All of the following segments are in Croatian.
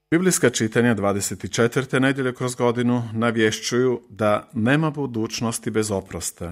Biblijska čitanja 24. nedjelje kroz godinu navješćuju da nema budućnosti bez oprosta.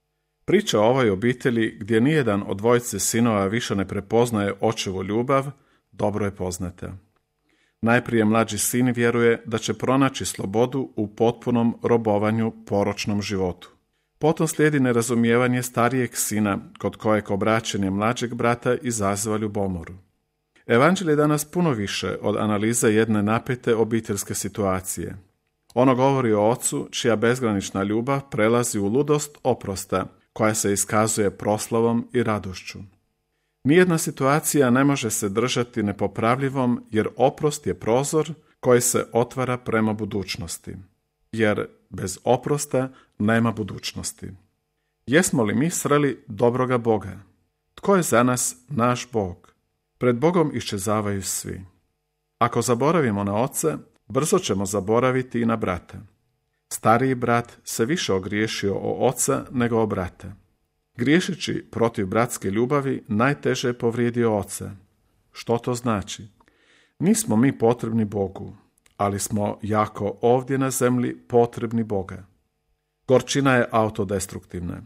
Priča o ovoj obitelji gdje nijedan od dvojice sinova više ne prepoznaje očevu ljubav, dobro je poznata. Najprije mlađi sin vjeruje da će pronaći slobodu u potpunom robovanju poročnom životu. Potom slijedi nerazumijevanje starijeg sina, kod kojeg obraćanje mlađeg brata izaziva ljubomoru. Evanđelje je danas puno više od analize jedne napete obiteljske situacije. Ono govori o ocu čija bezgranična ljubav prelazi u ludost oprosta, koja se iskazuje proslavom i radošću. Nijedna situacija ne može se držati nepopravljivom, jer oprost je prozor koji se otvara prema budućnosti. Jer bez oprosta nema budućnosti. Jesmo li mi sreli dobroga Boga? Tko je za nas naš Bog? Pred Bogom iščezavaju svi. Ako zaboravimo na oca, brzo ćemo zaboraviti i na brata. Stariji brat se više ogriješio o oca nego o brata. Griješeći protiv bratske ljubavi, najteže je povrijedio oca. Što to znači? Nismo mi potrebni Bogu, ali smo jako ovdje na zemlji potrebni Boga. Gorčina je autodestruktivna.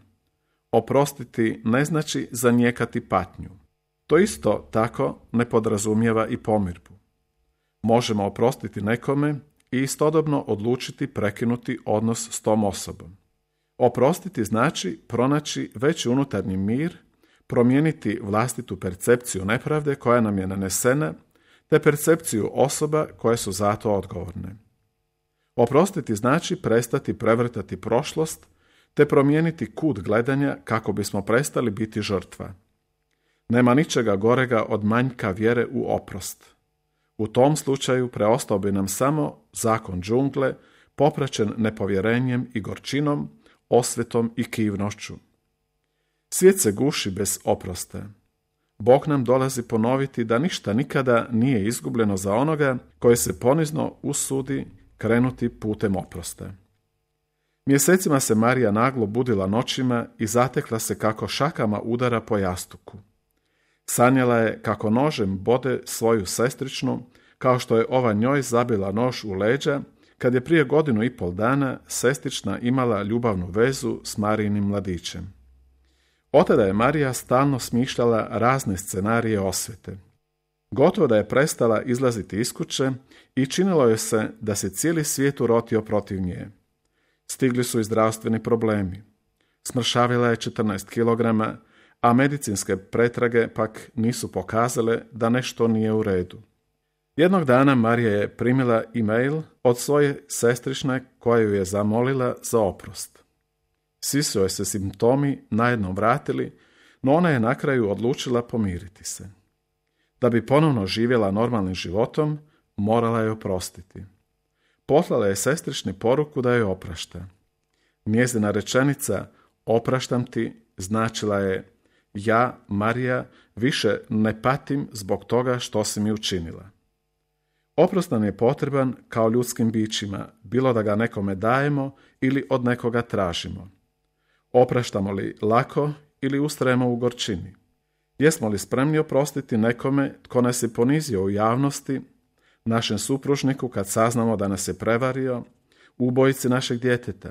Oprostiti ne znači zanijekati patnju. To isto tako ne podrazumijeva i pomirbu. Možemo oprostiti nekome i istodobno odlučiti prekinuti odnos s tom osobom. Oprostiti znači pronaći veći unutarnji mir, promijeniti vlastitu percepciju nepravde koja nam je nanesena, te percepciju osoba koje su za to odgovorne. Oprostiti znači prestati prevrtati prošlost, te promijeniti kut gledanja kako bismo prestali biti žrtva. Nema ničega gorega od manjka vjere u oprost. U tom slučaju preostao bi nam samo zakon džungle, popraćen nepovjerenjem i gorčinom, osvetom i kivnošću. Svijet se guši bez oprosta. Bog nam dolazi ponoviti da ništa nikada nije izgubljeno za onoga koji se ponizno usudi krenuti putem oprosta. Mjesecima se Marija naglo budila noćima i zatekla se kako šakama udara po jastuku. Sanjala je kako nožem bode svoju sestričnu, kao što je ova njoj zabila nož u leđa, kad je prije 1,5 dana sestrična imala ljubavnu vezu s Marijinim mladićem. Otada je Marija stalno smišljala razne scenarije osvete. Gotovo da je prestala izlaziti iz kuće i činilo joj se da se cijeli svijet urotio protiv nje. Stigli su i zdravstveni problemi. Smršavila je 14 kilograma, a medicinske pretrage pak nisu pokazale da nešto nije u redu. Jednog dana Marija je primila e-mail od svoje sestrične koja ju je zamolila za oprost. Svi su joj se simptomi najednom vratili, no ona je na kraju odlučila pomiriti se. Da bi ponovno živjela normalnim životom, morala je oprostiti. Poslala je sestrični poruku da joj oprašta. Njezina rečenica "opraštam ti" značila je: ja, Marija, više ne patim zbog toga što si mi učinila. Oprost nam je potreban kao ljudskim bićima, bilo da ga nekome dajemo ili od nekoga tražimo. Opraštamo li lako ili ustrajemo u gorčini? Jesmo li spremni oprostiti nekome tko nas je ponizio u javnosti, našem supružniku kad saznamo da nas je prevario, ubojici našeg djeteta?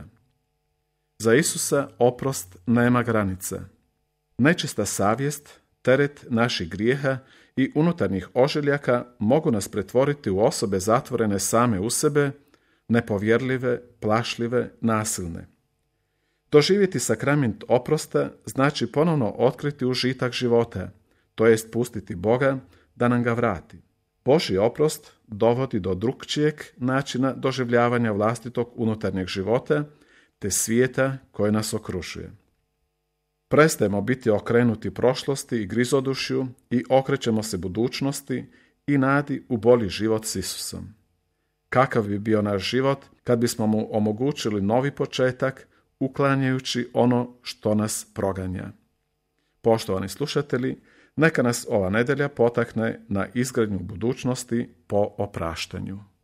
Za Isusa oprost nema granica. Nečista savjest, teret naših grijeha i unutarnjih ožiljaka mogu nas pretvoriti u osobe zatvorene same u sebe, nepovjerljive, plašljive, nasilne. Doživjeti sakrament oprosta znači ponovno otkriti užitak života, to jest pustiti Boga da nam ga vrati. Božji oprost dovodi do drukčijeg načina doživljavanja vlastitog unutarnjeg života te svijeta koji nas okružuje. Prestajemo biti okrenuti prošlosti i grizodušju i okrećemo se budućnosti i nadi u bolji život s Isusom. Kakav bi bio naš život kad bismo mu omogućili novi početak, uklanjajući ono što nas proganja? Poštovani slušatelji, neka nas ova nedjelja potakne na izgradnju budućnosti po opraštanju.